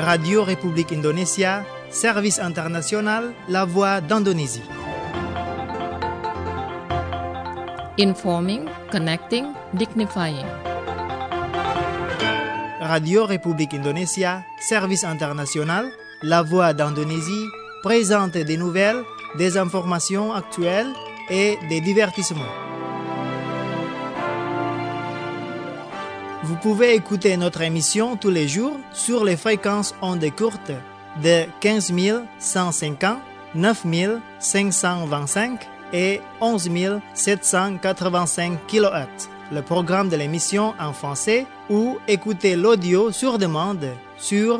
Radio République Indonésia, Service International, La Voix d'Indonésie. Informing, connecting, dignifying. Radio République Indonésia, Service International, La Voix d'Indonésie, présente des nouvelles, des informations actuelles et des divertissements. Vous pouvez écouter notre émission tous les jours sur les fréquences ondes courtes de 15 150, 9 525 et 11 785 kHz. Le programme de l'émission en français ou écouter l'audio sur demande sur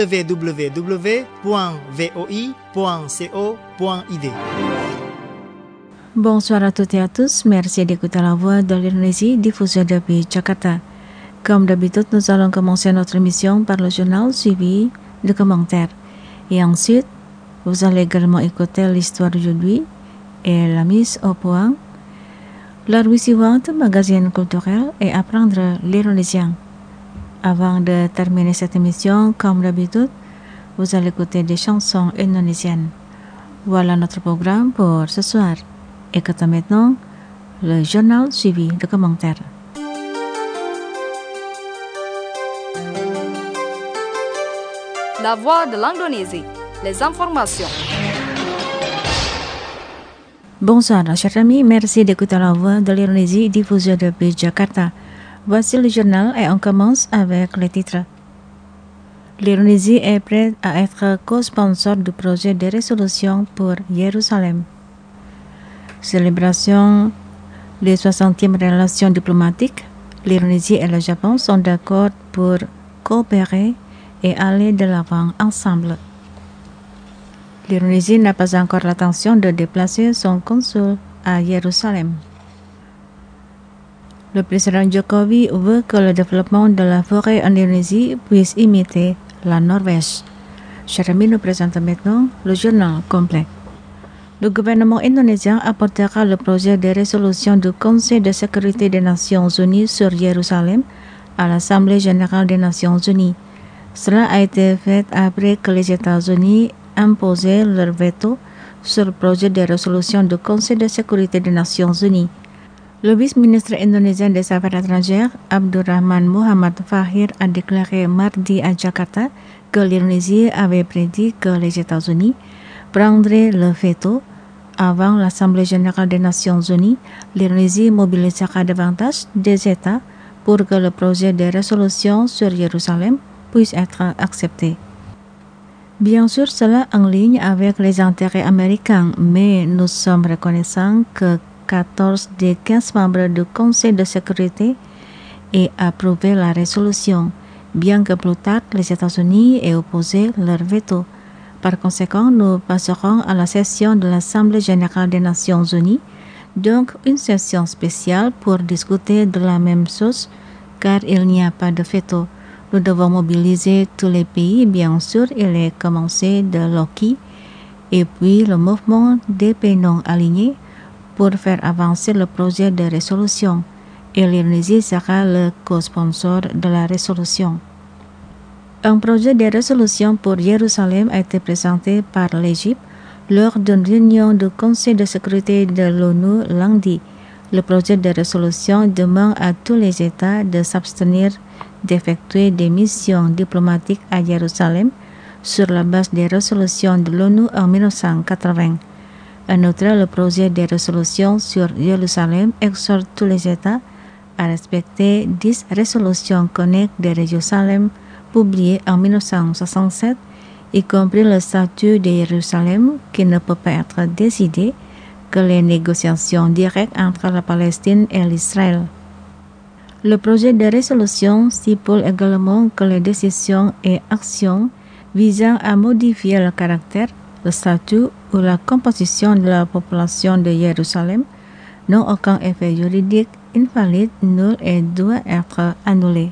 www.voi.co.id. Bonsoir à toutes et à tous, merci d'écouter la voix de l'Indonésie diffusée depuis Jakarta. Comme d'habitude, nous allons commencer notre émission par le journal suivi de commentaires. Et ensuite, vous allez également écouter l'histoire d'aujourd'hui et la mise au point, la revue suivante, magazine culturel et apprendre l'indonésien. Avant de terminer cette émission, comme d'habitude, vous allez écouter des chansons indonésiennes. Voilà notre programme pour ce soir. Écoutez maintenant le journal suivi de commentaires. La voix de l'Indonésie, les informations. Bonsoir, chers amis, merci d'écouter la voix de l'Indonésie diffusée depuis Jakarta. Voici le journal et on commence avec les titres. L'Indonésie est prête à être co-sponsor du projet de résolution pour Jérusalem. Célébration des 60e relations diplomatiques, l'Indonésie et le Japon sont d'accord pour coopérer et aller de l'avant ensemble. L'Indonésie n'a pas encore l'intention de déplacer son consul à Jérusalem. Le président Jokowi veut que le développement de la forêt en Indonésie puisse imiter la Norvège. Chers amis, nous présentons maintenant le journal complet. Le gouvernement indonésien apportera le projet de résolution du Conseil de sécurité des Nations Unies sur Jérusalem à l'Assemblée générale des Nations Unies. Cela a été fait après que les États-Unis imposé leur veto sur le projet de résolution du Conseil de sécurité des Nations Unies. Le vice-ministre indonésien des Affaires étrangères, Abdurrahman Muhammad Fahir, a déclaré mardi à Jakarta que l'Indonésie avait prédit que les États-Unis prendraient le veto avant l'Assemblée générale des Nations Unies. L'Indonésie mobilisera davantage des États pour que le projet de résolution sur Jérusalem puisse être accepté. Bien sûr, cela en ligne avec les intérêts américains, mais nous sommes reconnaissants que 14 des 15 membres du Conseil de sécurité aient approuvé la résolution, bien que plus tard les États-Unis aient opposé leur veto. Par conséquent, nous passerons à la session de l'Assemblée générale des Nations Unies, donc une session spéciale pour discuter de la même chose, car il n'y a pas de veto. Nous devons mobiliser tous les pays, bien sûr, il est commencé de l'OKI et puis le mouvement des pays non alignés pour faire avancer le projet de résolution. Et l'Indonésie sera le co-sponsor de la résolution. Un projet de résolution pour Jérusalem a été présenté par l'Égypte lors d'une réunion du Conseil de sécurité de l'ONU lundi. Le projet de résolution demande à tous les États de s'abstenir d'effectuer des missions diplomatiques à Jérusalem sur la base des résolutions de l'ONU en 1980. En outre, le projet de résolution sur Jérusalem exhorte tous les États à respecter 10 résolutions connexes de Jérusalem publiées en 1967, y compris le statut de Jérusalem qui ne peut pas être décidé que les négociations directes entre la Palestine et l'Israël. Le projet de résolution stipule également que les décisions et actions visant à modifier le caractère, le statut ou la composition de la population de Jérusalem n'ont aucun effet juridique, invalide, nul et doivent être annulés.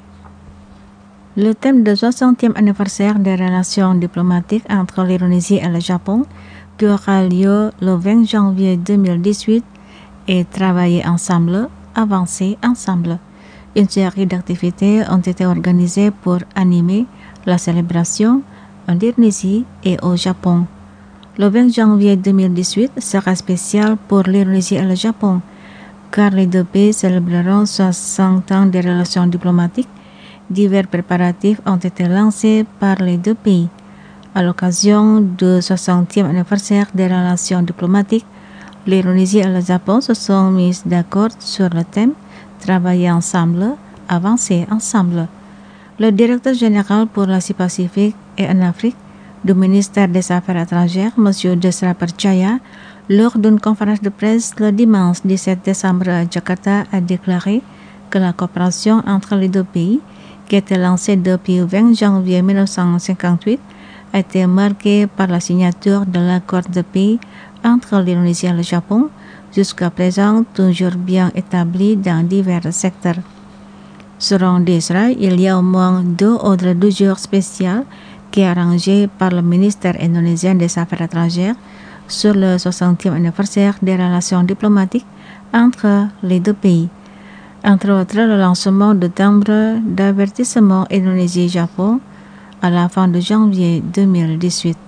Le thème du 60e anniversaire des relations diplomatiques entre l'Indonésie et le Japon, qui aura lieu le 20 janvier 2018, est travailler ensemble, avancer ensemble. Une série d'activités ont été organisées pour animer la célébration en Indonésie et au Japon. Le 20 janvier 2018 sera spécial pour l'Indonésie et le Japon, car les deux pays célébreront 60 ans de relations diplomatiques. Divers préparatifs ont été lancés par les deux pays. À l'occasion du 60e anniversaire des relations diplomatiques, l'Indonésie et le Japon se sont mis d'accord sur le thème « Travailler ensemble, avancer ensemble ». Le directeur général pour l'Asie-Pacifique et en Afrique du ministère des Affaires étrangères, M. Desra Percaya, lors d'une conférence de presse le dimanche 17 décembre à Jakarta, a déclaré que la coopération entre les deux pays, qui était lancée depuis le 20 janvier 1958, a été marquée par la signature de l'accord de paix entre l'Indonésie et le Japon, jusqu'à présent toujours bien établi dans divers secteurs. Selon Desra, il y a au moins 2 autres 2 jours spéciaux qui est arrangé par le ministère indonésien des Affaires étrangères sur le 60e anniversaire des relations diplomatiques entre les deux pays. Entre autres, le lancement de timbres d'avertissement Indonésie-Japon à la fin de janvier 2018.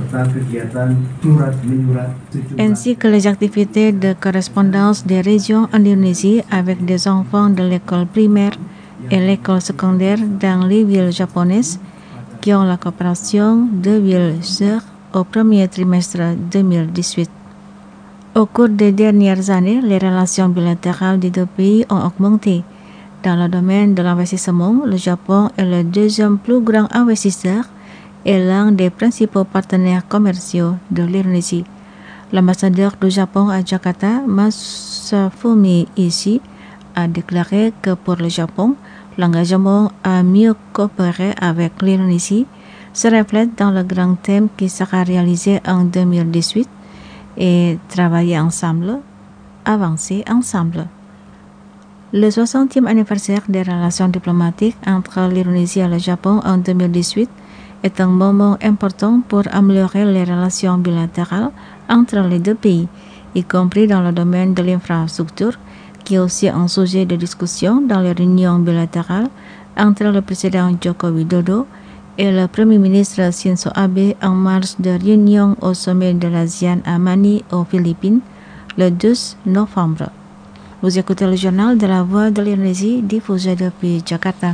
Ainsi que les activités de correspondance des régions en Indonésie avec des enfants de l'école primaire et l'école secondaire dans les villes japonaises qui ont la coopération de villes sœurs au premier trimestre 2018. Au cours des dernières années, les relations bilatérales des deux pays ont augmenté. Dans le domaine de l'investissement, le Japon est le deuxième plus grand investisseur et l'un des principaux partenaires commerciaux de l'Indonésie. L'ambassadeur du Japon à Jakarta, Masafumi Ishii, a déclaré que pour le Japon, l'engagement à mieux coopérer avec l'Indonésie se reflète dans le grand thème qui sera réalisé en 2018 et travailler ensemble, avancer ensemble. Le 60e anniversaire des relations diplomatiques entre l'Indonésie et le Japon en 2018 est un moment important pour améliorer les relations bilatérales entre les deux pays, y compris dans le domaine de l'infrastructure, qui est aussi un sujet de discussion dans les réunions bilatérales entre le président Joko Widodo et le Premier ministre Shinzo Abe en marge de réunion au sommet de l'ASEAN à Manille aux Philippines le 12 novembre. Vous écoutez le journal de la Voix de l'Indonésie diffusé depuis Jakarta.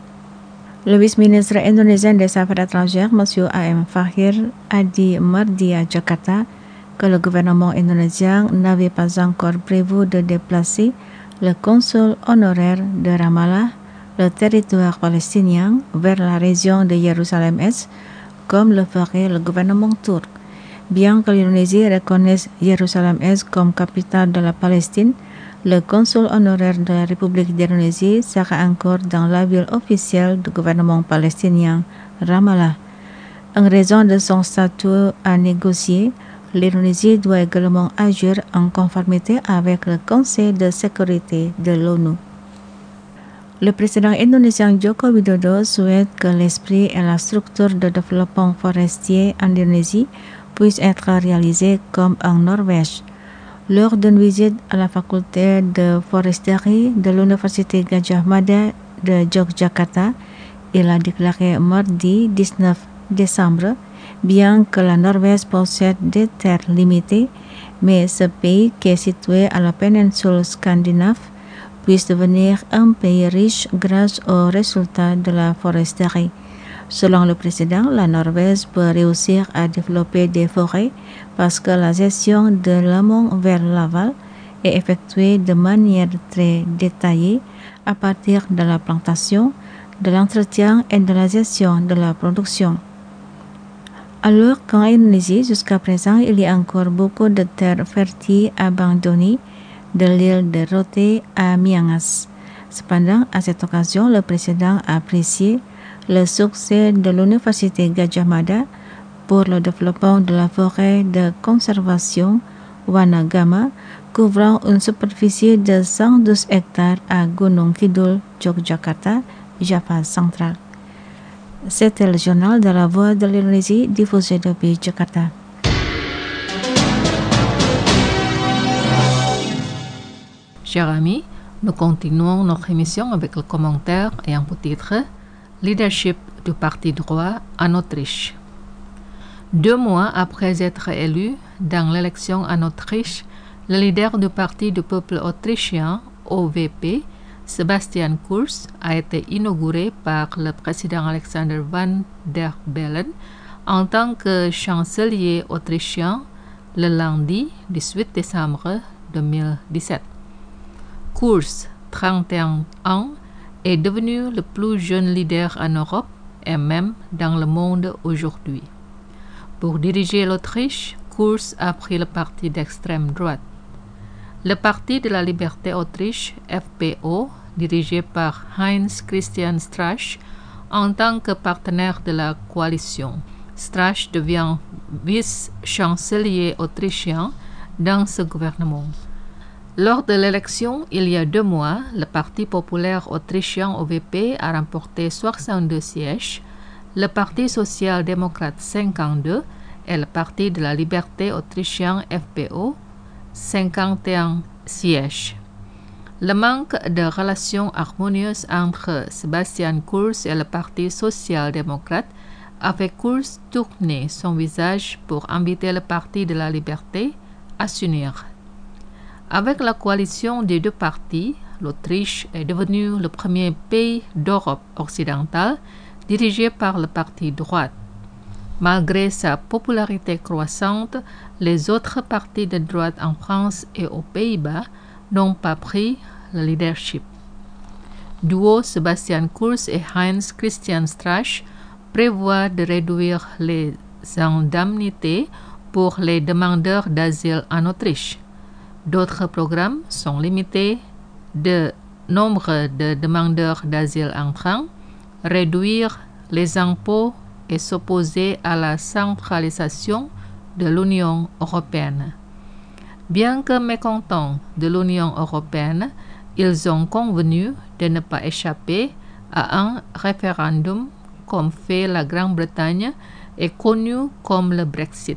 Le vice-ministre indonésien des Affaires étrangères, M. A.M. Fahir, a dit mardi à Jakarta que le gouvernement indonésien n'avait pas encore prévu de déplacer le consul honoraire de Ramallah, le territoire palestinien, vers la région de Jérusalem-Est, comme le ferait le gouvernement turc. Bien que l'Indonésie reconnaisse Jérusalem-Est comme capitale de la Palestine, le consul honoraire de la République d'Indonésie sera encore dans la ville officielle du gouvernement palestinien, Ramallah. En raison de son statut à négocier, l'Indonésie doit également agir en conformité avec le Conseil de sécurité de l'ONU. Le président indonésien Joko Widodo souhaite que l'esprit et la structure de développement forestier en Indonésie puissent être réalisés comme en Norvège. Lors d'une visite à la faculté de foresterie de l'Université Gadjah Mada de Yogyakarta, il a déclaré mardi 19 décembre, bien que la Norvège possède des terres limitées, mais ce pays qui est situé à la péninsule scandinave puisse devenir un pays riche grâce aux résultats de la foresterie. Selon le président, la Norvège peut réussir à développer des forêts parce que la gestion de l'amont vers l'aval est effectuée de manière très détaillée à partir de la plantation, de l'entretien et de la gestion de la production. Alors qu'en Indonésie, jusqu'à présent, il y a encore beaucoup de terres fertiles abandonnées de l'île de Rote à Miangas. Cependant, à cette occasion, le président a apprécié le succès de l'Université Gadjah Mada pour le développement de la forêt de conservation Wanagama, couvrant une superficie de 112 hectares à Gunung Kidul, Yogyakarta, Java central. C'était le journal de la Voix de l'Indonésie diffusé depuis Jakarta. Chers amis, nous continuons notre émission avec le commentaire ayant pour titre Leadership du Parti droit en Autriche. 2 mois après être élu dans l'élection en Autriche, le leader du Parti du peuple autrichien, OVP, Sebastian Kurz, a été inauguré par le président Alexander Van der Bellen en tant que chancelier autrichien le lundi 18 décembre 2017. Kurz, 31 ans, est devenu le plus jeune leader en Europe et même dans le monde aujourd'hui. Pour diriger l'Autriche, Kurz a pris le parti d'extrême droite. Le Parti de la Liberté Autriche, FPO, dirigé par Heinz Christian Strache, en tant que partenaire de la coalition. Strache devient vice-chancelier autrichien dans ce gouvernement. Lors de l'élection, il y a 2 mois, le Parti populaire autrichien OVP a remporté 62 sièges, le Parti social-démocrate 52 et le Parti de la liberté autrichien FPO 51 sièges. Le manque de relations harmonieuses entre Sebastian Kurz et le Parti social-démocrate a fait Kurz tourner son visage pour inviter le Parti de la liberté à s'unir. Avec la coalition des 2 partis, l'Autriche est devenue le premier pays d'Europe occidentale dirigé par le parti droite. Malgré sa popularité croissante, les autres partis de droite en France et aux Pays-Bas n'ont pas pris le leadership. Duo Sebastian Kurz et Heinz Christian Strache prévoit de réduire les indemnités pour les demandeurs d'asile en Autriche. D'autres programmes sont limités de nombre de demandeurs d'asile entrants, réduire les impôts et s'opposer à la centralisation de l'Union européenne. Bien que mécontents de l'Union européenne, ils ont convenu de ne pas échapper à un référendum comme fait la Grande-Bretagne et connu comme le Brexit.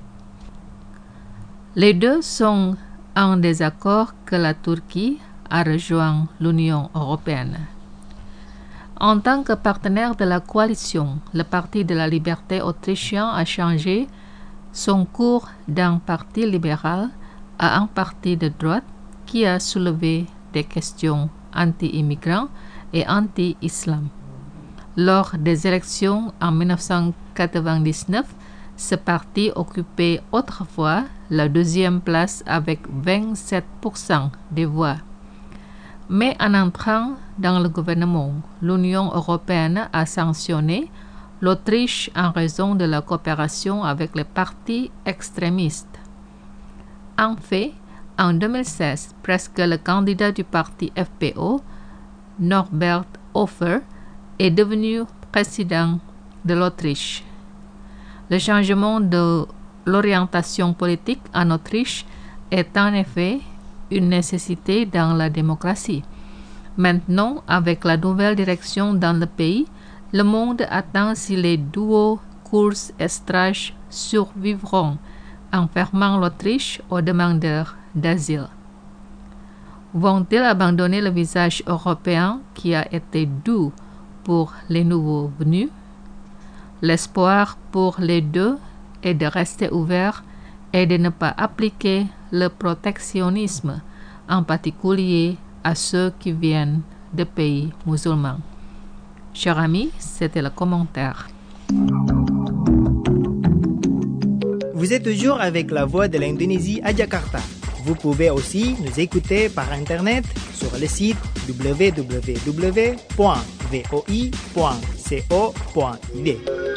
Les 2 sont en désaccord que la Turquie a rejoint l'Union européenne. En tant que partenaire de la coalition, le Parti de la liberté autrichien a changé son cours d'un parti libéral à un parti de droite qui a soulevé des questions anti-immigrants et anti-islam. Lors des élections en 1999, ce parti occupait autrefois la 2e place avec 27% des voix. Mais en entrant dans le gouvernement, l'Union européenne a sanctionné l'Autriche en raison de la coopération avec les partis extrémistes. En fait, en 2016, presque le candidat du parti FPO, Norbert Hofer, est devenu président de l'Autriche. Le changement de l'orientation politique en Autriche est en effet une nécessité dans la démocratie. Maintenant, avec la nouvelle direction dans le pays, le monde attend si les duos Kurz et Strache survivront en fermant l'Autriche aux demandeurs d'asile. Vont-ils abandonner le visage européen qui a été doux pour les nouveaux venus? L'espoir pour les 2 est de rester ouvert et de ne pas appliquer le protectionnisme, en particulier à ceux qui viennent de pays musulmans. Chers amis, c'était le commentaire. Vous êtes toujours avec la voix de l'Indonésie à Jakarta. Vous pouvez aussi nous écouter par Internet sur le site www.voi.co.id.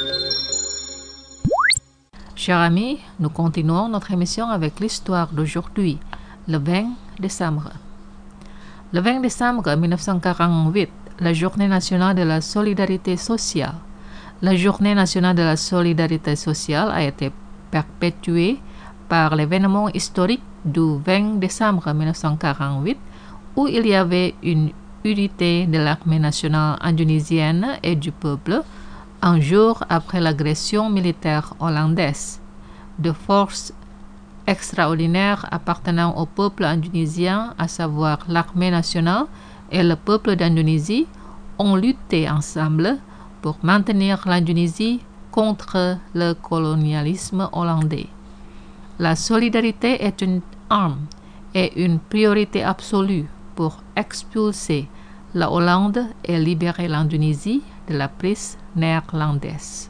Chers amis, nous continuons notre émission avec l'histoire d'aujourd'hui, le 20 décembre. Le 20 décembre 1948, la Journée nationale de la solidarité sociale. La Journée nationale de la solidarité sociale a été perpétuée par l'événement historique du 20 décembre 1948, où il y avait une unité de l'armée nationale indonésienne et du peuple, un jour après l'agression militaire hollandaise. De forces extraordinaires appartenant au peuple indonésien, à savoir l'armée nationale et le peuple d'Indonésie, ont lutté ensemble pour maintenir l'Indonésie contre le colonialisme hollandais. La solidarité est une arme et une priorité absolue pour expulser la Hollande et libérer l'Indonésie de la prise néerlandaise.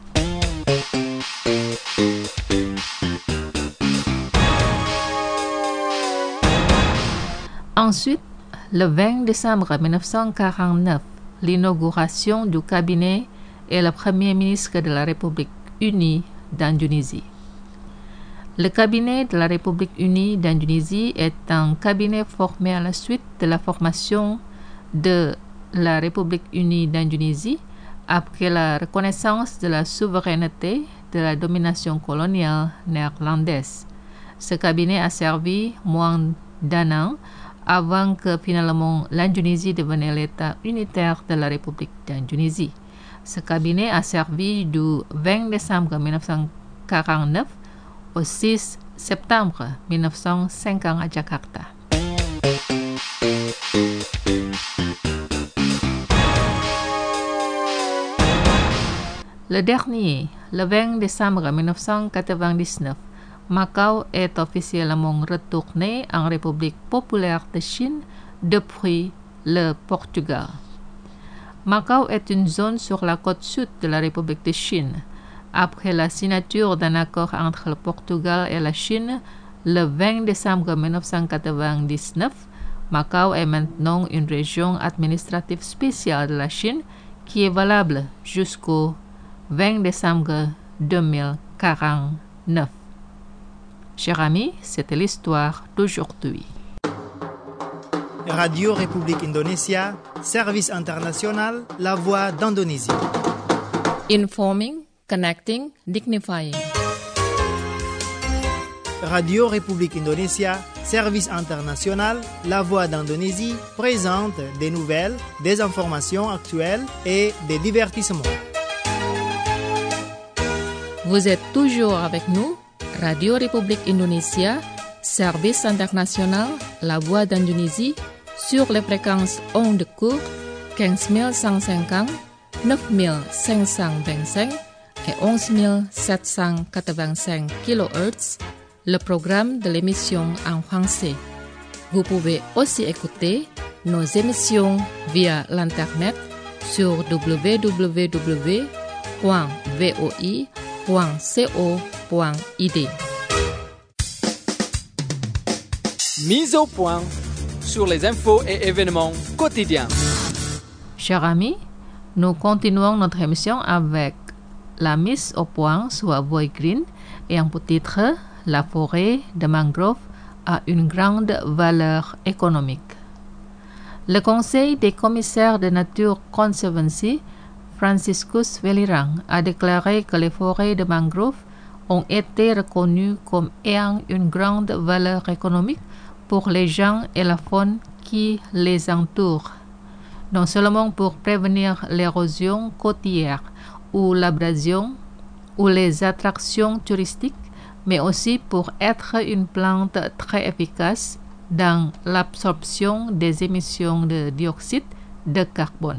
Ensuite, le 20 décembre 1949, l'inauguration du cabinet et le Premier ministre de la République unie d'Indonésie. Le cabinet de la République unie d'Indonésie est un cabinet formé à la suite de la formation de la République unie d'Indonésie après la reconnaissance de la souveraineté de la domination coloniale néerlandaise. Ce cabinet a servi moins d'un an avant que finalement l'Indonésie devienne l'État unitaire de la République d'Indonésie. Ce cabinet a servi du 20 décembre 1949 au 6 septembre 1950 à Jakarta. Le dernier, le 20 décembre 1999, Macao est officiellement retourné en République populaire de Chine depuis le Portugal. Macao est une zone sur la côte sud de la République de Chine. Après la signature d'un accord entre le Portugal et la Chine le 20 décembre 1999, Macao est maintenant une région administrative spéciale de la Chine qui est valable jusqu'au 20 décembre 2049. Chers amis, c'était l'histoire d'aujourd'hui. Radio République Indonésia, service international, la voix d'Indonésie. Informing, connecting, dignifying. Radio République Indonésia, service international, la voix d'Indonésie, présente des nouvelles, des informations actuelles et des divertissements. Vous êtes toujours avec nous, Radio République Indonésia, service international, la voix d'Indonésie, sur les fréquences ondes courtes 15150, 9525 et 11785 kHz, le programme de l'émission en français. Vous pouvez aussi écouter nos émissions via l'internet sur www.voi.co.id. Mise au point sur les infos et événements quotidiens. Chers amis, nous continuons notre émission avec la mise au point sur Voix Green et un titre La forêt de mangrove a une grande valeur économique. Le Conseil des commissaires de Nature Conservancy, Franciscus Welirang, a déclaré que les forêts de mangrove ont été reconnues comme ayant une grande valeur économique pour les gens et la faune qui les entourent, non seulement pour prévenir l'érosion côtière ou l'abrasion ou les attractions touristiques, mais aussi pour être une plante très efficace dans l'absorption des émissions de dioxyde de carbone.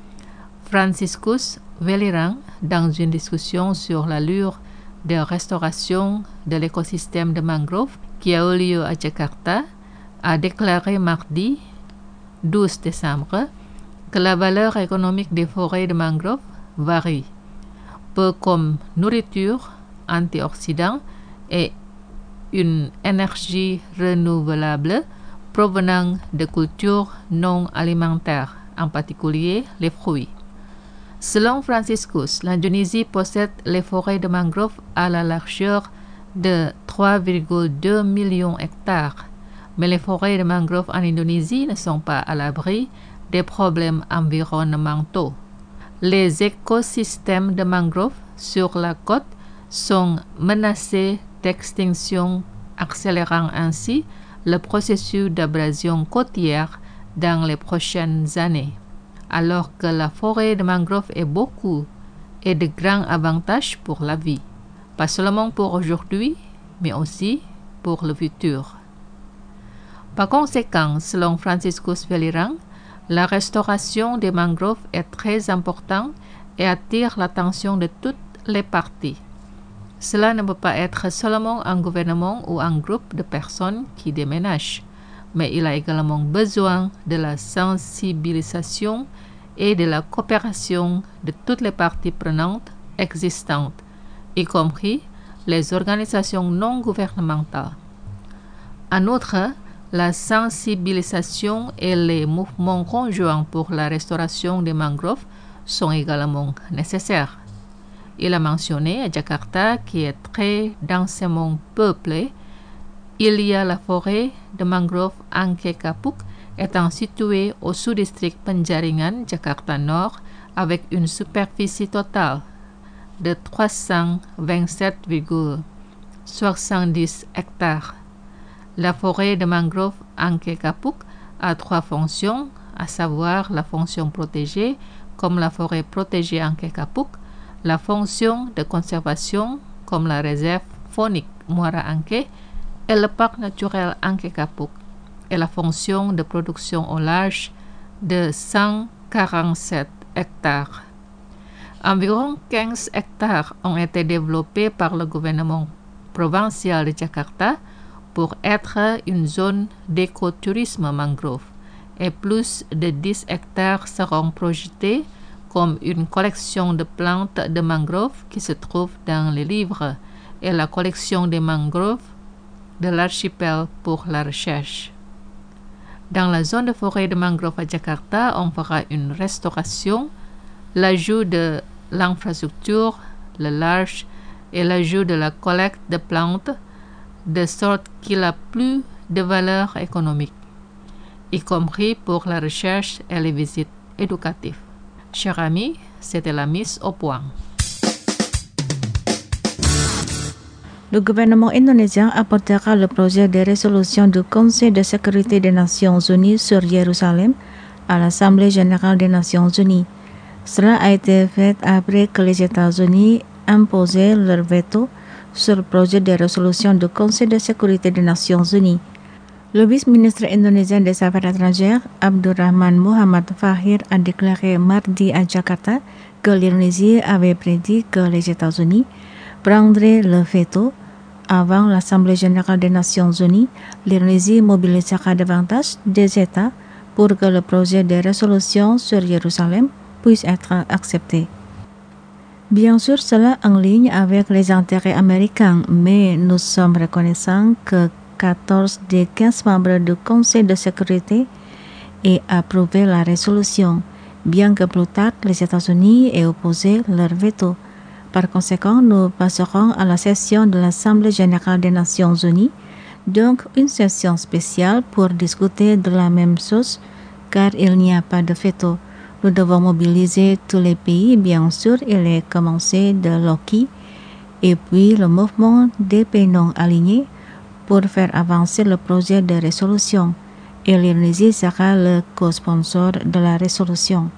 Franciscus Welirang, dans une discussion sur l'allure de restauration de l'écosystème de mangrove qui a eu lieu à Jakarta, a déclaré mardi 12 décembre que la valeur économique des forêts de mangrove varie, peu comme nourriture, antioxydants et une énergie renouvelable provenant de cultures non alimentaires, en particulier les fruits. Selon Franciscus, l'Indonésie possède les forêts de mangrove à la largeur de 3,2 millions d'hectares, mais les forêts de mangrove en Indonésie ne sont pas à l'abri des problèmes environnementaux. Les écosystèmes de mangrove sur la côte sont menacés d'extinction, accélérant ainsi le processus d'abrasion côtière dans les prochaines années, alors que la forêt de mangrove est beaucoup et de grands avantages pour la vie, pas seulement pour aujourd'hui, mais aussi pour le futur. Par conséquent, selon Franciscus Welirang, la restauration des mangroves est très importante et attire l'attention de toute les parties. Cela ne peut pas être seulement un gouvernement ou un groupe de personnes qui déménagent, mais il a également besoin de la sensibilisation et de la coopération de toutes les parties prenantes existantes, y compris les organisations non gouvernementales. En outre, la sensibilisation et les mouvements conjoints pour la restauration des mangroves sont également nécessaires. Il a mentionné à Jakarta, qui est très densément peuplée, il y a la forêt de mangrove Angke Kapuk étant située au sous-district Penjaringan, Jakarta Nord, avec une superficie totale de 327,70 hectares. La forêt de mangrove Angke Kapuk a 3 fonctions, à savoir la fonction protégée, comme la forêt protégée Angke Kapuk, la fonction de conservation, comme la réserve faunique Muara Angke, et le parc naturel Angke Kapuk, et la fonction de production au large de 147 hectares. Environ 15 hectares ont été développés par le gouvernement provincial de Jakarta pour être une zone d'écotourisme mangrove, et plus de 10 hectares seront projetés comme une collection de plantes de mangrove qui se trouve dans les livres et la collection des mangroves de l'archipel pour la recherche. Dans la zone de forêt de mangrove à Jakarta, on fera une restauration, l'ajout de l'infrastructure, le large et l'ajout de la collecte de plantes, de sorte qu'il a plus de valeur économique, y compris pour la recherche et les visites éducatives. Chers amis, c'était la mise au point. Le gouvernement indonésien apportera le projet de résolution du Conseil de sécurité des Nations Unies sur Jérusalem à l'Assemblée générale des Nations Unies. Cela a été fait après que les États-Unis imposaient leur veto sur le projet de résolution du Conseil de sécurité des Nations Unies. Le vice-ministre indonésien des Affaires étrangères, Abdurrahman Muhammad Fahir, a déclaré mardi à Jakarta que l'Indonésie avait prédit que les États-Unis prendraient le veto avant l'Assemblée générale des Nations Unies. L'Indonésie mobilisera davantage des États pour que le projet de résolution sur Jérusalem puisse être accepté. Bien sûr, cela en ligne avec les intérêts américains, mais nous sommes reconnaissants que 14 des 15 membres du Conseil de sécurité aient approuvé la résolution, bien que plus tard les États-Unis aient opposé leur veto. Par conséquent, nous passerons à la session de l'Assemblée générale des Nations Unies, donc une session spéciale pour discuter de la même chose, car il n'y a pas de veto. Nous devons mobiliser tous les pays, bien sûr, il est commencé de l'OKI, et puis le mouvement des pays non alignés, pour faire avancer le projet de résolution, et l'Indonésie sera le co-sponsor de la résolution.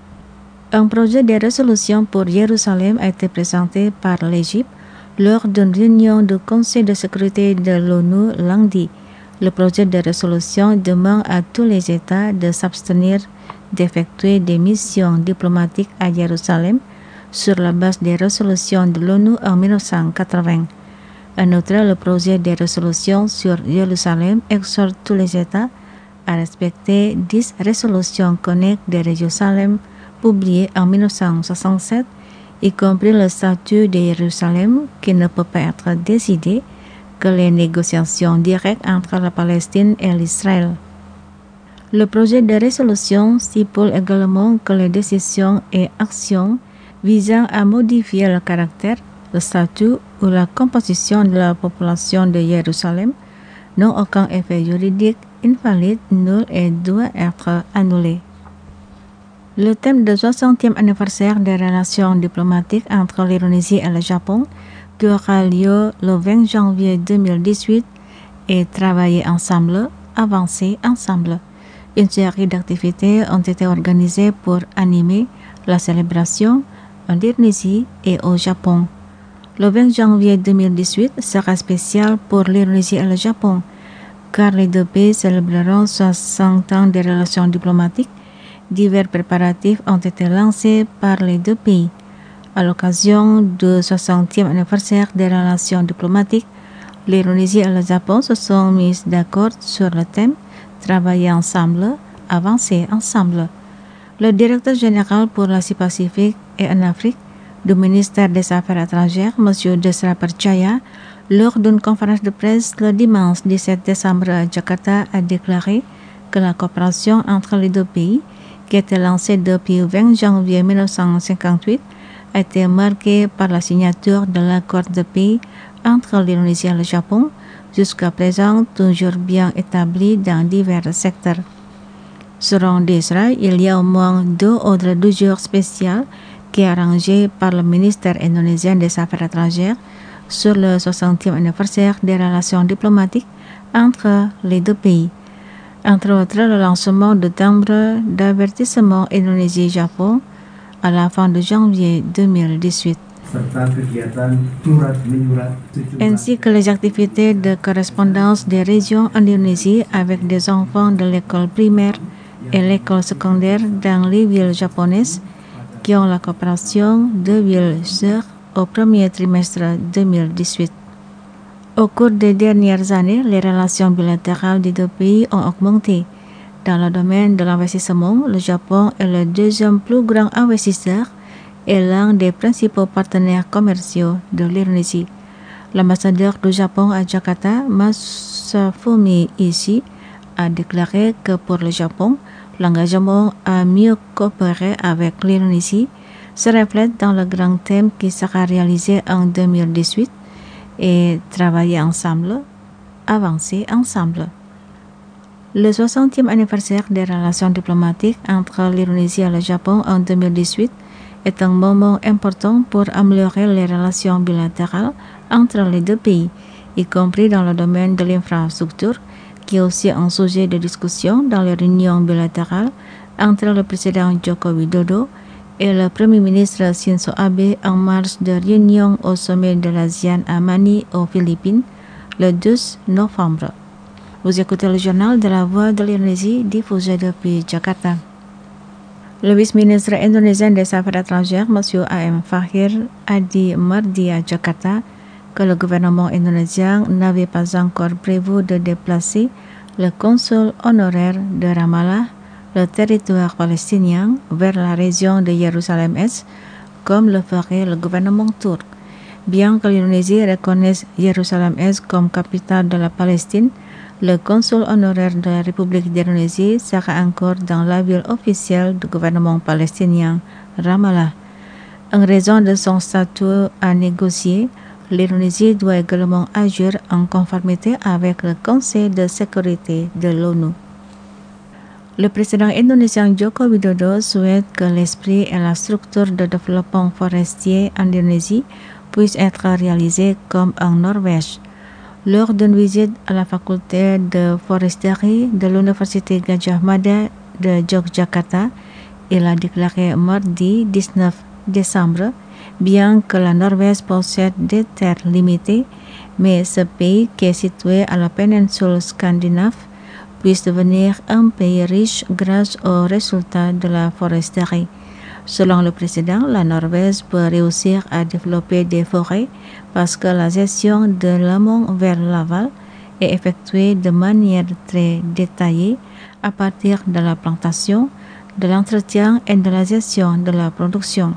Un projet de résolution pour Jérusalem a été présenté par l'Égypte lors d'une réunion du Conseil de sécurité de l'ONU lundi. Le projet de résolution demande à tous les États de s'abstenir d'effectuer des missions diplomatiques à Jérusalem sur la base des résolutions de l'ONU en 1980. En outre, le projet de résolution sur Jérusalem exhorte tous les États à respecter 10 résolutions connexes de Jérusalem publiées en 1967, y compris le statut de Jérusalem qui ne peut pas être décidé que les négociations directes entre la Palestine et l'Israël. Le projet de résolution stipule également que les décisions et actions visant à modifier le caractère, le statut ou la composition de la population de Jérusalem n'ont aucun effet juridique, invalide, nul et doit être annulé. Le thème du 60e anniversaire des relations diplomatiques entre l'Indonésie et le Japon, qui aura lieu le 20 janvier 2018, est Travailler ensemble, avancer ensemble. Une série d'activités ont été organisées pour animer la célébration en Indonésie et au Japon. Le 20 janvier 2018 sera spécial pour l'Indonésie et le Japon, car les deux pays célébreront 60 ans de relations diplomatiques. Divers préparatifs ont été lancés par les deux pays. À l'occasion du 60e anniversaire des relations diplomatiques, l'Indonésie et le Japon se sont mis d'accord sur le thème « Travailler ensemble, avancer ensemble ». Le directeur général pour l'Asie-Pacifique et en Afrique du ministère des Affaires étrangères, M. Desra Percaya, lors d'une conférence de presse le dimanche 17 décembre à Jakarta, a déclaré que la coopération entre les deux pays, qui était lancée depuis le 20 janvier 1958, a été marquée par la signature de l'accord de paix entre l'Indonésie et le Japon, jusqu'à présent toujours bien établi dans divers secteurs. Selon Desra, il y a au moins 2 ordres du jour spéciaux qui est arrangé par le ministère indonésien des Affaires étrangères sur le 60e anniversaire des relations diplomatiques entre les deux pays. Entre autres, le lancement de timbres d'avertissement Indonésie-Japon à la fin de janvier 2018. Ainsi que les activités de correspondance des régions en Indonésie avec des enfants de l'école primaire et l'école secondaire dans les villes japonaises qui ont la coopération de villes sœurs au premier trimestre 2018. Au cours des dernières années, les relations bilatérales des deux pays ont augmenté. Dans le domaine de l'investissement, le Japon est le deuxième plus grand investisseur et l'un des principaux partenaires commerciaux de l'Indonésie. L'ambassadeur du Japon à Jakarta, Masafumi Ishii, a déclaré que pour le Japon, l'engagement à mieux coopérer avec l'Indonésie se reflète dans le grand thème qui sera réalisé en 2018 et travailler ensemble, avancer ensemble. Le 60e anniversaire des relations diplomatiques entre l'Indonésie et le Japon en 2018 est un moment important pour améliorer les relations bilatérales entre les deux pays, y compris dans le domaine de l'infrastructure, qui est aussi un sujet de discussion dans les réunions bilatérales entre le président Joko Widodo et le Premier ministre Shinzo Abe en marge de réunion au sommet de l'ASEAN à Manille aux Philippines le 12 novembre. Vous écoutez le journal de la Voix de l'Indonésie diffusé depuis Jakarta. Le vice-ministre indonésien des Affaires étrangères, M. A.M. Fahir, a dit mardi à Jakarta que le gouvernement indonésien n'avait pas encore prévu de déplacer le consul honoraire de Ramallah, le territoire palestinien, vers la région de Jérusalem-Est, comme le ferait le gouvernement turc. Bien que l'Indonésie reconnaisse Jérusalem-Est comme capitale de la Palestine, le consul honoraire de la République d'Indonésie sera encore dans la ville officielle du gouvernement palestinien, Ramallah. En raison de son statut à négocier, l'Indonésie doit également agir en conformité avec le Conseil de sécurité de l'ONU. Le président indonésien Joko Widodo souhaite que l'esprit et la structure de développement forestier en Indonésie puissent être réalisés comme en Norvège. Lors d'une visite à la faculté de foresterie de l'Université Gadjah Mada de Yogyakarta, il a déclaré mardi 19 décembre, bien que la Norvège possède des terres limitées, mais ce pays qui est situé à la péninsule scandinave puisse devenir un pays riche grâce aux résultats de la foresterie. Selon le président, la Norvège peut réussir à développer des forêts parce que la gestion de l'amont vers l'aval est effectuée de manière très détaillée à partir de la plantation, de l'entretien et de la gestion de la production.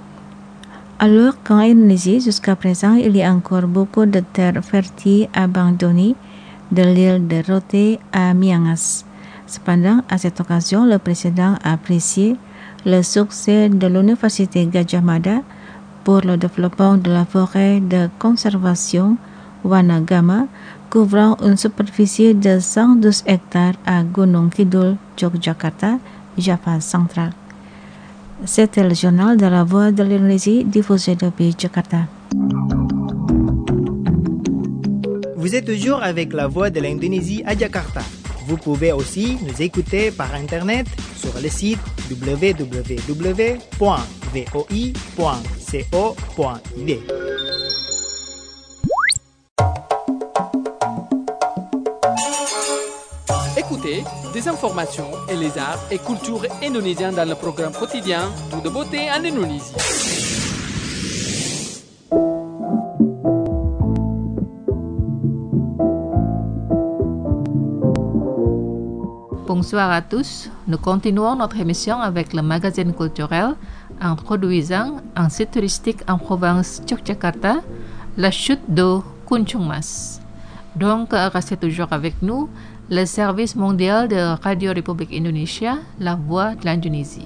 Alors qu'en Indonésie, jusqu'à présent, il y a encore beaucoup de terres fertiles abandonnées de l'île de Rote à Miangas. Cependant, à cette occasion, le président a apprécié le succès de l'Université Gadjah Mada pour le développement de la forêt de conservation Wanagama, couvrant une superficie de 112 hectares à Gunung Kidul, Yogyakarta, Java central. C'était le journal de la Voix de l'Indonésie diffusé depuis Jakarta. Vous êtes toujours avec la Voix de l'Indonésie à Jakarta. Vous pouvez aussi nous écouter par Internet sur le site www.voi.co.id. Écoutez des informations et les arts et cultures indonésiens dans le programme quotidien Tout de beauté en Indonésie. Bonsoir à tous. Nous continuons notre émission avec le magazine culturel introduisant un site touristique en province Yogyakarta, la chute d'eau Kunchung Mas. Donc, restez toujours avec nous, le service mondial de Radio République Indonésia, la voix de l'Indonésie.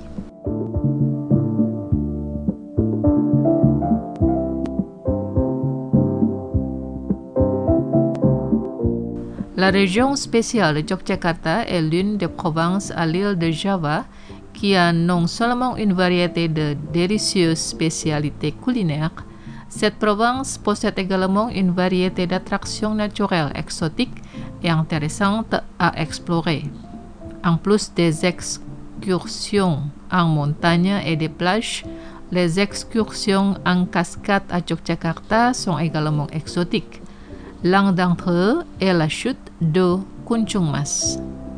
La région spéciale de Yogyakarta est l'une des provinces à l'île de Java qui a non seulement une variété de délicieuses spécialités culinaires, cette province possède également une variété d'attractions naturelles exotiques et intéressantes à explorer. En plus des excursions en montagne et des plages, les excursions en cascade à Yogyakarta sont également exotiques. L'un d'entre eux est la chute d'eau Kunchung Mas.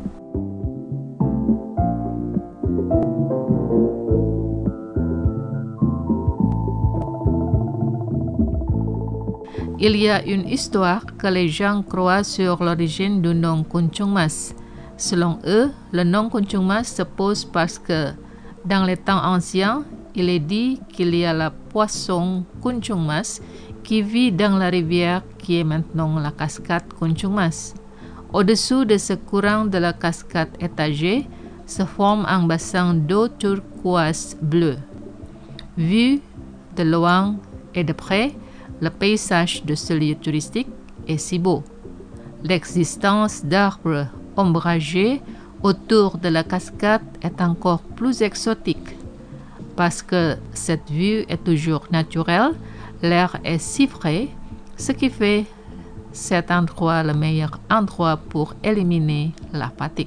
Il y a une histoire que les gens croient sur l'origine du nom Kunchung Mas. Selon eux, le nom Kunchung Mas se pose parce que, dans les temps anciens, il est dit qu'il y a la poisson Kunchung Mas qui vit dans la rivière qui est maintenant la cascade Kunchung Mas. Au-dessous de ce courant de la cascade étagée se forme un bassin d'eau turquoise bleue. Vu de loin et de près, le paysage de ce lieu touristique est si beau. L'existence d'arbres ombragés autour de la cascade est encore plus exotique. Parce que cette vue est toujours naturelle, l'air est si frais, ce qui fait cet endroit le meilleur endroit pour éliminer la fatigue.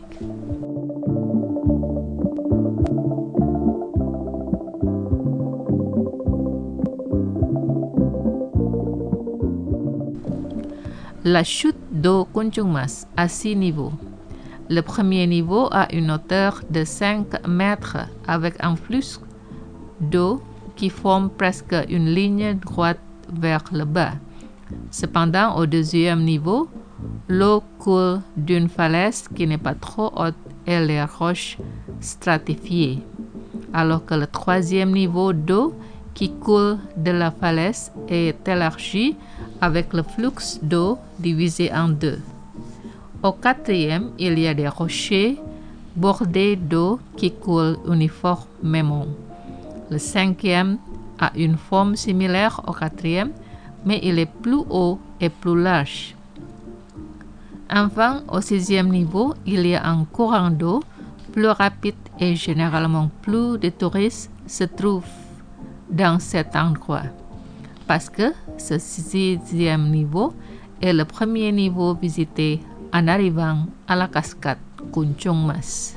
La chute d'eau Kunchung Mas a 6 niveaux. Le premier niveau a une hauteur de 5 mètres avec un flux d'eau qui forme presque une ligne droite vers le bas. Cependant, au deuxième niveau, l'eau coule d'une falaise qui n'est pas trop haute et les roches stratifiées, alors que le troisième niveau d'eau qui coule de la falaise est élargi avec le flux d'eau divisé en deux. Au quatrième, il y a des rochers bordés d'eau qui coulent uniformément. Le cinquième a une forme similaire au quatrième, mais il est plus haut et plus large. Enfin, au sixième niveau, il y a un courant d'eau plus rapide et généralement plus de touristes se trouvent dans cet endroit. Parce que ce sixième niveau est le premier niveau visité en arrivant à la cascade Kunchung Mas.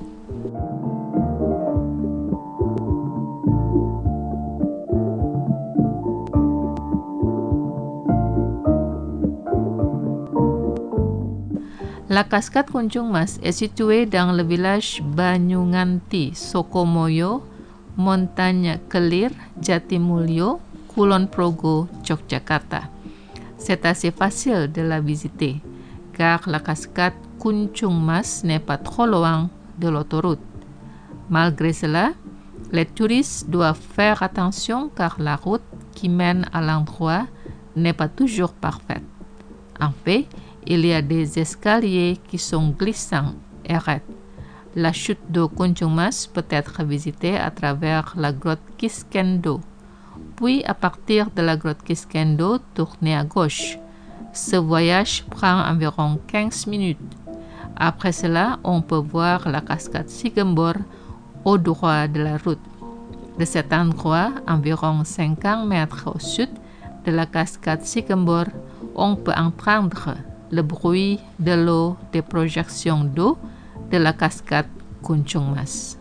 La cascade Kunchung Mas est située dans le village Banyunganti, Sokomoyo, Montagne Kelir, Jatimulyo, Kulon Progo, Yogyakarta. C'est assez facile de la visiter, car la cascade Kunchung Mas n'est pas trop loin de l'autoroute. Malgré cela, les touristes doivent faire attention car la route qui mène à l'endroit n'est pas toujours parfaite. En fait, il y a des escaliers qui sont glissants et raides. La chute d'eau Kunchung Mas peut être visitée à travers la grotte Kiskendo. Puis, à partir de la grotte Kiskendo, tournez à gauche. Ce voyage prend environ 15 minutes. Après cela, on peut voir la cascade Sigembor au droit de la route. De cet endroit, environ 50 mètres au sud de la cascade Sigembor, on peut entendre le bruit de l'eau des projections d'eau de la cascade Kunchung Mas.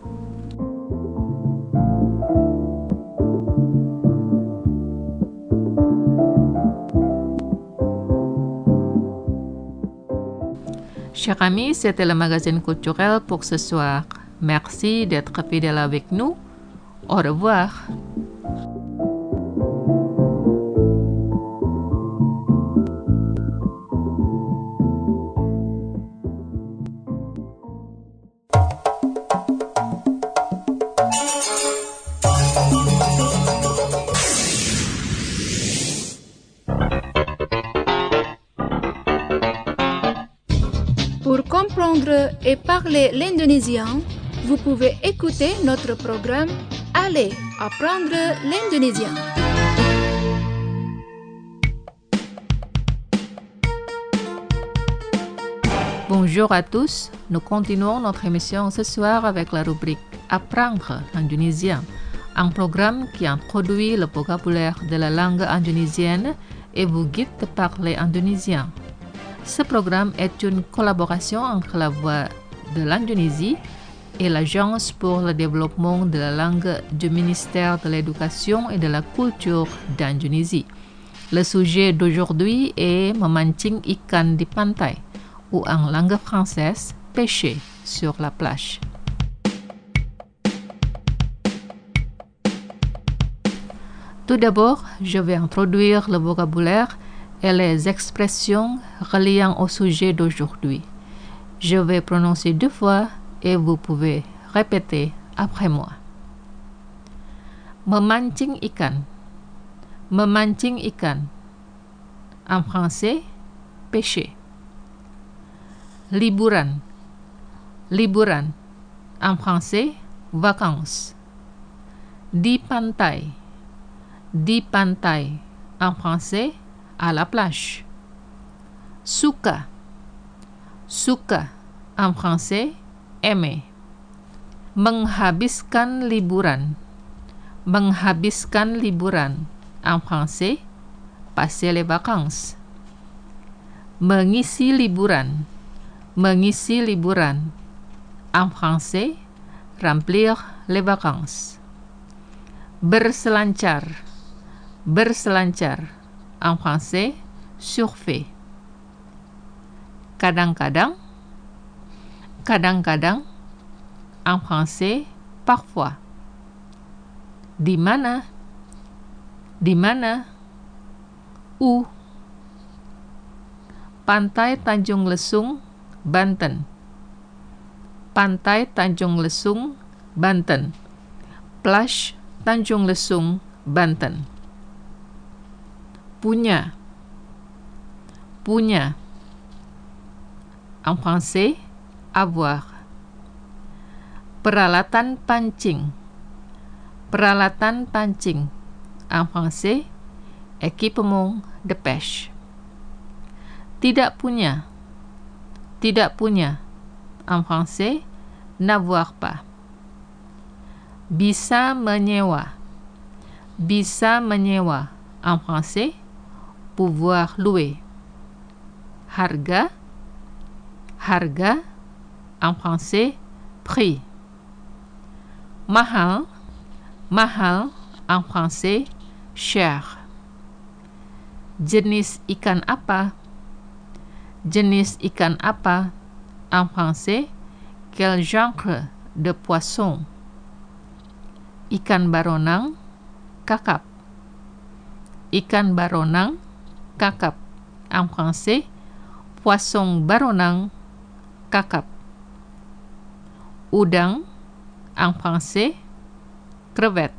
Chers amis, c'était le magazine culturel pour ce soir. Merci d'être fidèles avec nous. Au revoir. apprendre et parler l'indonésien, vous pouvez écouter notre programme Allez apprendre l'indonésien. Bonjour à tous, nous continuons notre émission ce soir avec la rubrique Apprendre l'indonésien, un programme qui introduit le vocabulaire de la langue indonésienne et vous guide à parler indonésien. Ce programme est une collaboration entre la Voix de l'Indonésie et l'Agence pour le développement de la langue du ministère de l'Éducation et de la Culture d'Indonésie. Le sujet d'aujourd'hui est memancing ikan di pantai, ou en langue française, pêcher sur la plage. Tout d'abord, je vais introduire le vocabulaire et les expressions reliant au sujet d'aujourd'hui. Je vais prononcer 2 fois et vous pouvez répéter après moi. Memancing ikan. Memancing ikan. En français, pêcher. Liburan. Liburan. En français, vacances. Di pantai. Di pantai. En français, à la plage. Suka. Suka. En français, aimer. Menghabiskan liburan. Menghabiskan liburan. En français, passer les vacances. Mengisi liburan. Mengisi liburan. En français, remplir les vacances. Berselancar. Berselancar. En français, surfer. Kadang-kadang. Kadang-kadang. En français, parfois. Di mana. Di mana. Où. Pantai Tanjung Lesung, Banten. Pantai Tanjung Lesung, Banten. Plage Tanjung Lesung, Banten. Punya. Punya. En français, avoir. Peralatan pancing. Peralatan pancing. En français, équipement de pêche. Tidak punya. Tidak punya. En français, n'avoir pas. Bisa menyewa. Bisa menyewa. En français, pouvoir louer. Harga. Harga. En français, prix. Mahal. Mahal. En français, cher. Jenis ikan apa? Jenis ikan apa? En français, quel genre de poisson? Ikan baronang, kakap. Ikan baronang, kakap. En français, poisson baronang, kakap. Udang, en français, crevette.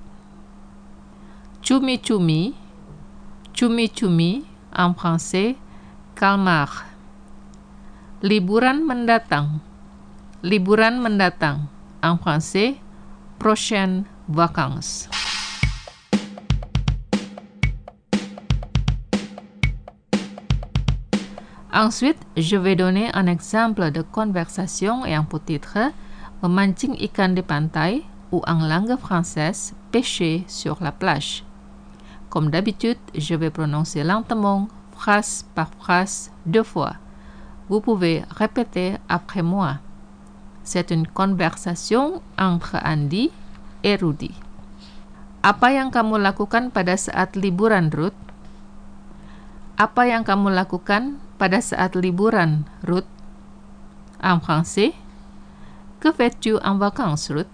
Cumi-cumi, cumi-cumi, en français, calmar. Liburan mendatang. Liburan mendatang. En français, prochaines vacances. Ensuite, je vais donner un exemple de conversation et un titre memancing ikan di pantai ou en langue française, pêcher sur la plage. Comme d'habitude, je vais prononcer lentement, phrase par phrase, 2 fois. Vous pouvez répéter après moi. C'est une conversation entre Andy et Rudy. Apa yang kamu lakukan pada saat liburan, Ruth? Apa yang kamu lakukan pada saat liburan, Ruth? En français, que fais-tu en vacances, Ruth?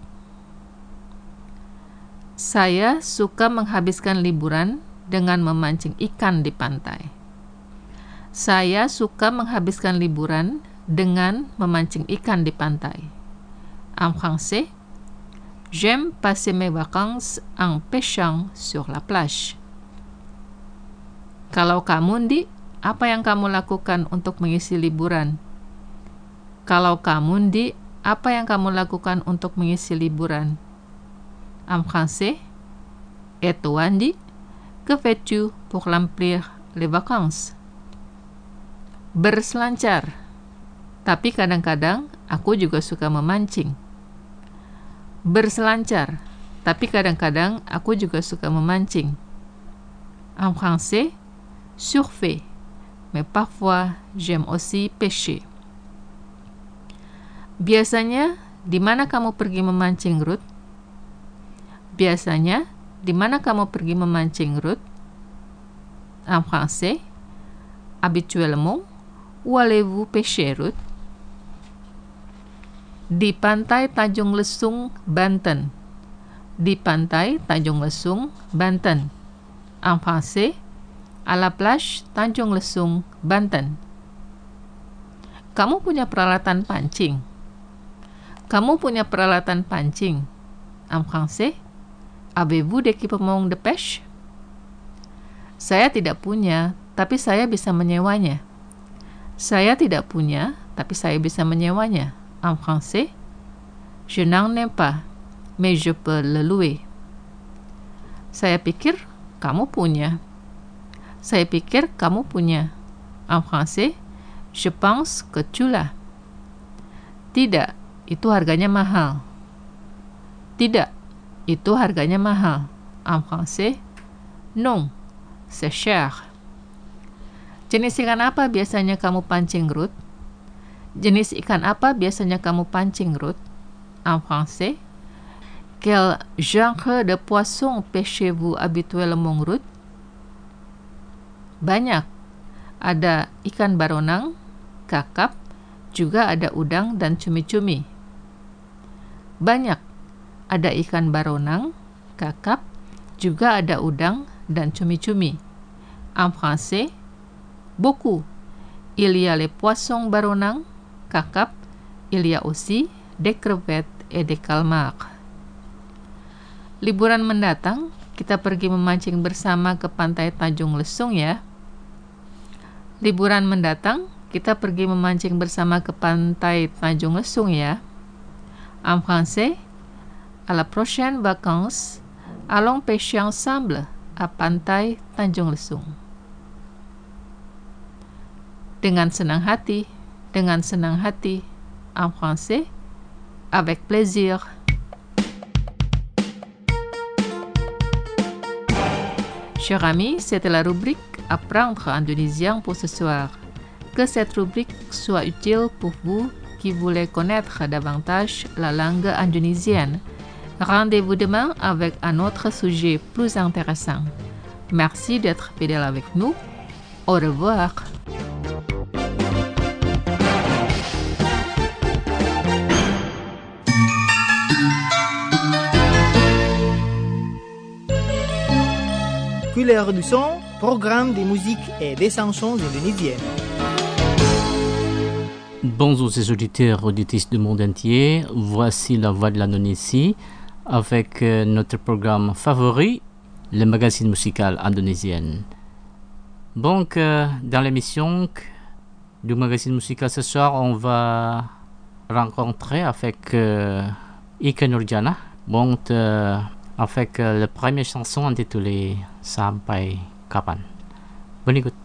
Saya suka menghabiskan liburan dengan memancing ikan di pantai. Saya suka menghabiskan liburan dengan memancing ikan di pantai. En français, j'aime passer mes vacances en pêchant sur la plage. Kalau kamu, Ndi, apa yang kamu lakukan untuk mengisi liburan? Kalau kamu, Ndi, apa yang kamu lakukan untuk mengisi liburan? En français, et toi, Ndi, que fais-tu pour remplir les vacances? Berselancar. Tapi kadang-kadang aku juga suka memancing. Berselancar. Tapi kadang-kadang aku juga suka memancing. En français, surfer. Mais parfois, j'aime aussi pêcher. Biasanya, di mana kamu pergi memancing, Ruth? Biasanya, di mana kamu pergi memancing, Ruth? En français, habituellement, où allez-vous pêcher, Ruth? Di pantai Tanjung Lesung, Banten. Di pantai Tanjung Lesung, Banten. En français, à la plage Tanjung Lesung, Banten. Kamu punya peralatan pancing? Kamu punya peralatan pancing? En français, avez-vous d'équipement de pêche? Saya tidak punya, tapi saya bisa menyewanya. Saya tidak punya, tapi saya bisa menyewanya. En français, je n'en ai pas, mais je peux le louer. Saya pikir kamu punya. Saya pikir kamu punya. En français, je pense que tu l'as. Tidak, itu harganya mahal. Tidak, itu harganya mahal. En français, non, c'est cher. Jenis ikan apa biasanya kamu pancing, Ruth? Jenis ikan apa biasanya kamu pancing, Ruth? En français, quel genre de poisson pêchez-vous habituellement, Ruth? Banyak. Ada ikan baronang, kakap, juga ada udang dan cumi-cumi. Banyak. Ada ikan baronang, kakap, juga ada udang dan cumi-cumi. En français, beaucoup. Il y a les poissons baronang, kakap, il y a aussi des crevettes et des calmars. Liburan mendatang, kita pergi memancing bersama ke pantai Tanjung Lesung ya. Liburan mendatang, kita pergi memancing bersama ke pantai Tanjung Lesung ya. En français, à la prochaine vacances, allons pêcher ensemble à pantai Tanjung Lesung. Dengan senang hati, dengan senang hati. En français, avec plaisir. Chers amis, c'était la rubrique Apprendre indonésien pour ce soir. Que cette rubrique soit utile pour vous qui voulez connaître davantage la langue indonésienne. Rendez-vous demain avec un autre sujet plus intéressant. Merci d'être fidèle avec nous. Au revoir. Couleur du son, programme de musique et des chansons indonésiennes. Bonjour aux auditeurs et auditrices du monde entier, voici la voix de l'Indonésie avec notre programme favori, le magazine musical indonésien. Donc, dans l'émission du magazine musical ce soir, on va rencontrer avec Ika Nurjana, donc avec la première chanson intitulée Sampai Kapan. Bonne écoute.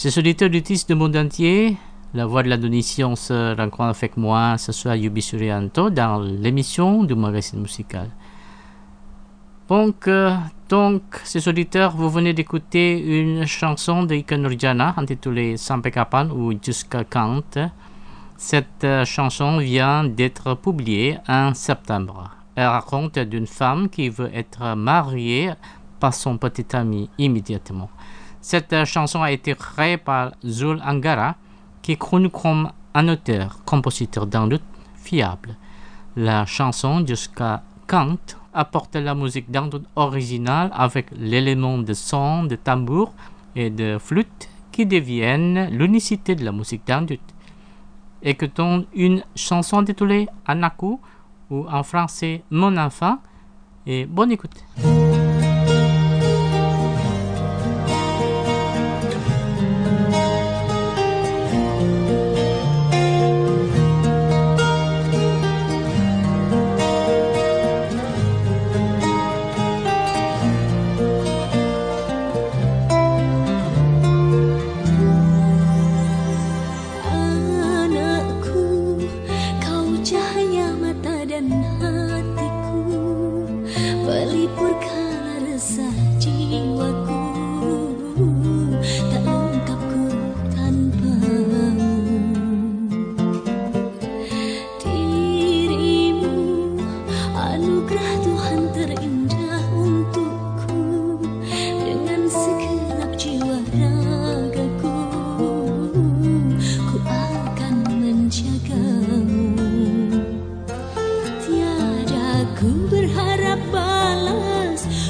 Ces auditeurs auditrices du monde entier, la voix de l'Indonésie, on se rencontre avec moi ce soir, Yubi Suryanto, dans l'émission du magazine musical. Donc, ces auditeurs, vous venez d'écouter une chanson de Ikke Nurjana intitulée Sampai Kapan ou Jusqu'à quand. Cette chanson vient d'être publiée en septembre. Elle raconte d'une femme qui veut être mariée par son petit ami immédiatement. Cette chanson a été créée par Zul Anggara, qui est connu comme un auteur-compositeur d'un doute fiable. La chanson Jusqu'à quand apporte la musique d'un doute originale avec l'élément de son, de tambour et de flûte qui deviennent l'unicité de la musique d'un doute. Écoutons une chanson intitulée Anakku ou en français Mon enfant et bonne écoute. Ku berharap balas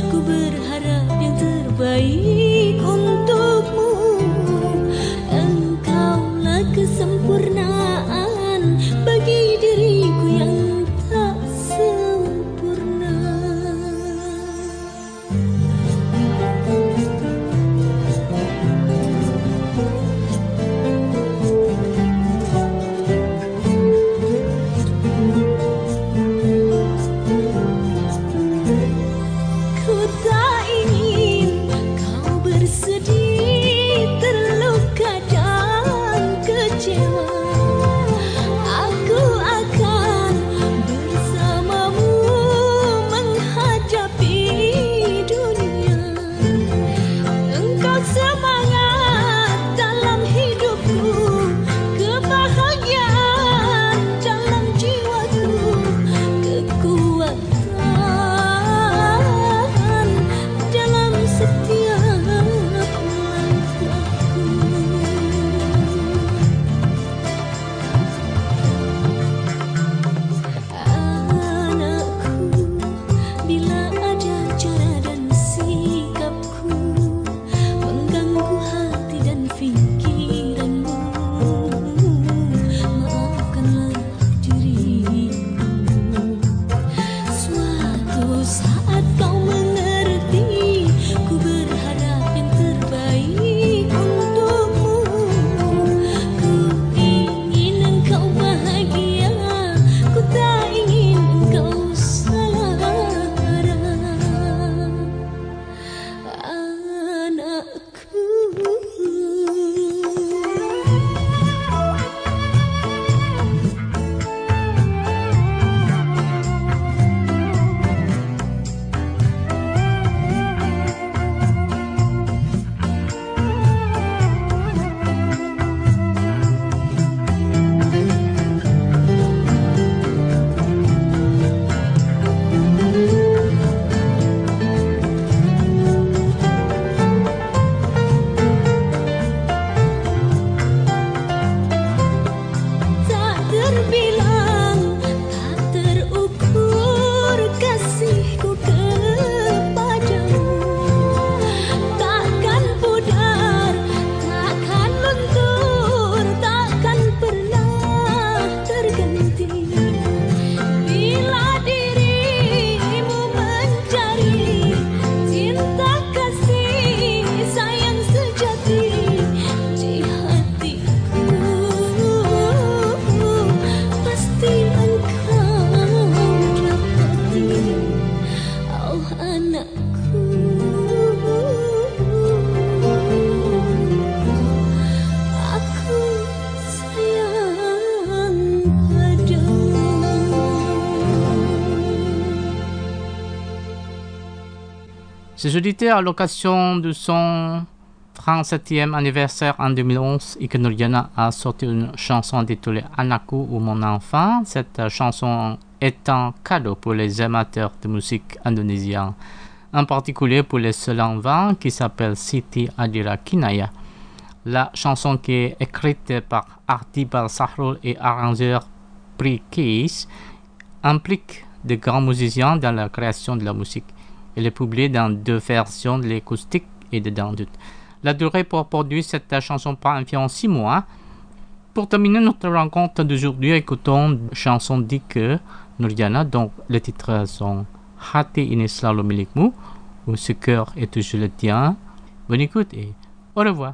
Ses auditeurs, à l'occasion de son 37e anniversaire en 2011, Ikke Nurjana a sorti une chanson intitulée Anakku ou Mon Enfant. Cette chanson est un cadeau pour les amateurs de musique indonésienne, en particulier pour les Selanvan qui s'appelle Siti Adira Kinaya. La chanson qui est écrite par Artibal Sahrul et arrangeur Prikis implique de grands musiciens dans la création de la musique. Elle est publiée dans 2 versions, l'acoustique et de dangdut. La durée pour produire cette chanson prend environ 6 mois. Pour terminer notre rencontre d'aujourd'hui, écoutons une chanson d'Ike Nurjana, dont les titres sont Hati ini selalu milikmu ou Ce cœur est toujours le tien. Bonne écoute et au revoir.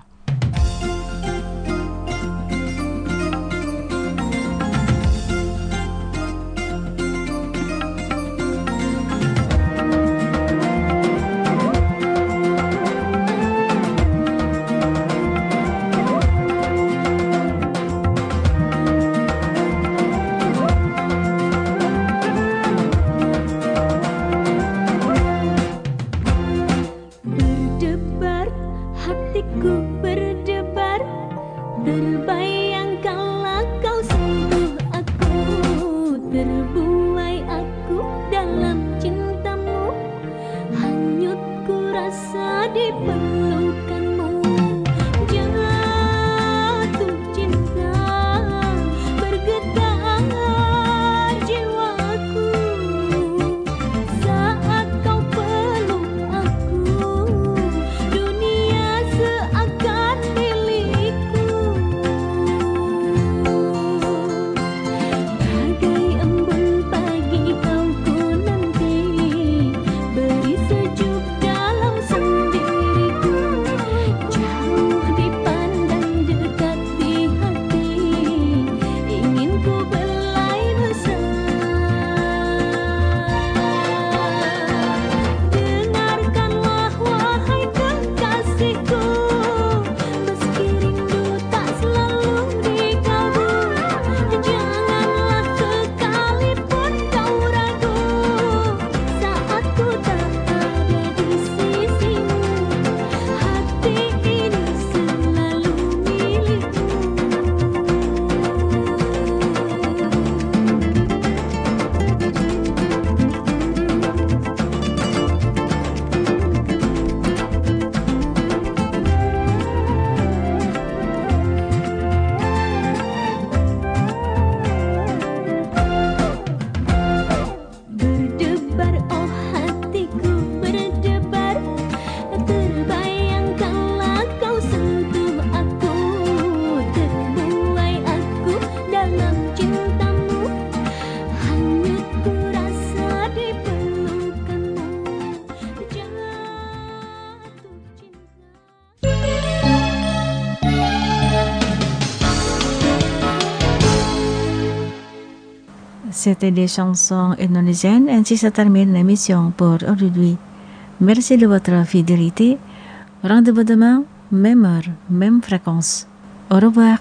C'était des chansons indonésiennes, ainsi se termine l'émission pour aujourd'hui. Merci de votre fidélité. Rendez-vous demain, même heure, même fréquence. Au revoir.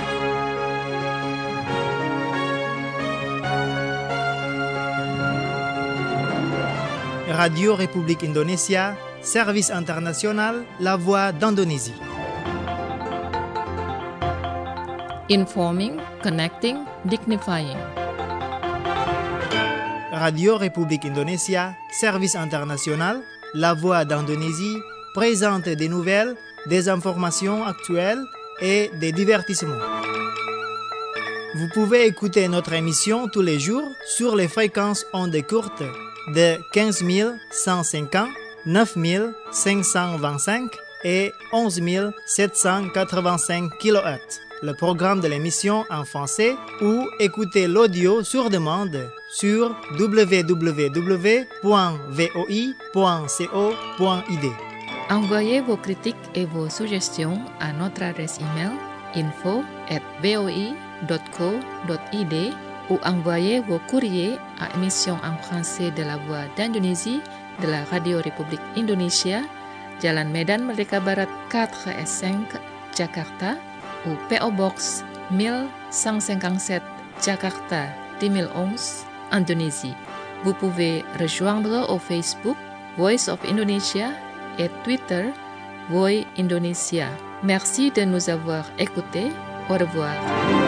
Radio République Indonésia, service international, la voix d'Indonésie. Informing, connecting, dignifying. Radio République Indonésia, service international, la voix d'Indonésie, présente des nouvelles, des informations actuelles et des divertissements. Vous pouvez écouter notre émission tous les jours sur les fréquences ondes courtes de 15 150, 9 525 et 11 785 kHz. Le programme de l'émission en français ou écouter l'audio sur demande sur www.voi.co.id. Envoyez vos critiques et vos suggestions à notre adresse email info@voi.co.id ou envoyez vos courriers à émission en français de la Voix d'Indonésie de la Radio République Indonésia, Jalan Medan Merdeka Barat 4S5, Jakarta, ou PO Box 1157 Jakarta 2011, Indonésie. Vous pouvez rejoindre au Facebook Voice of Indonesia et Twitter Voi Indonesia. Merci de nous avoir écoutés. Au revoir.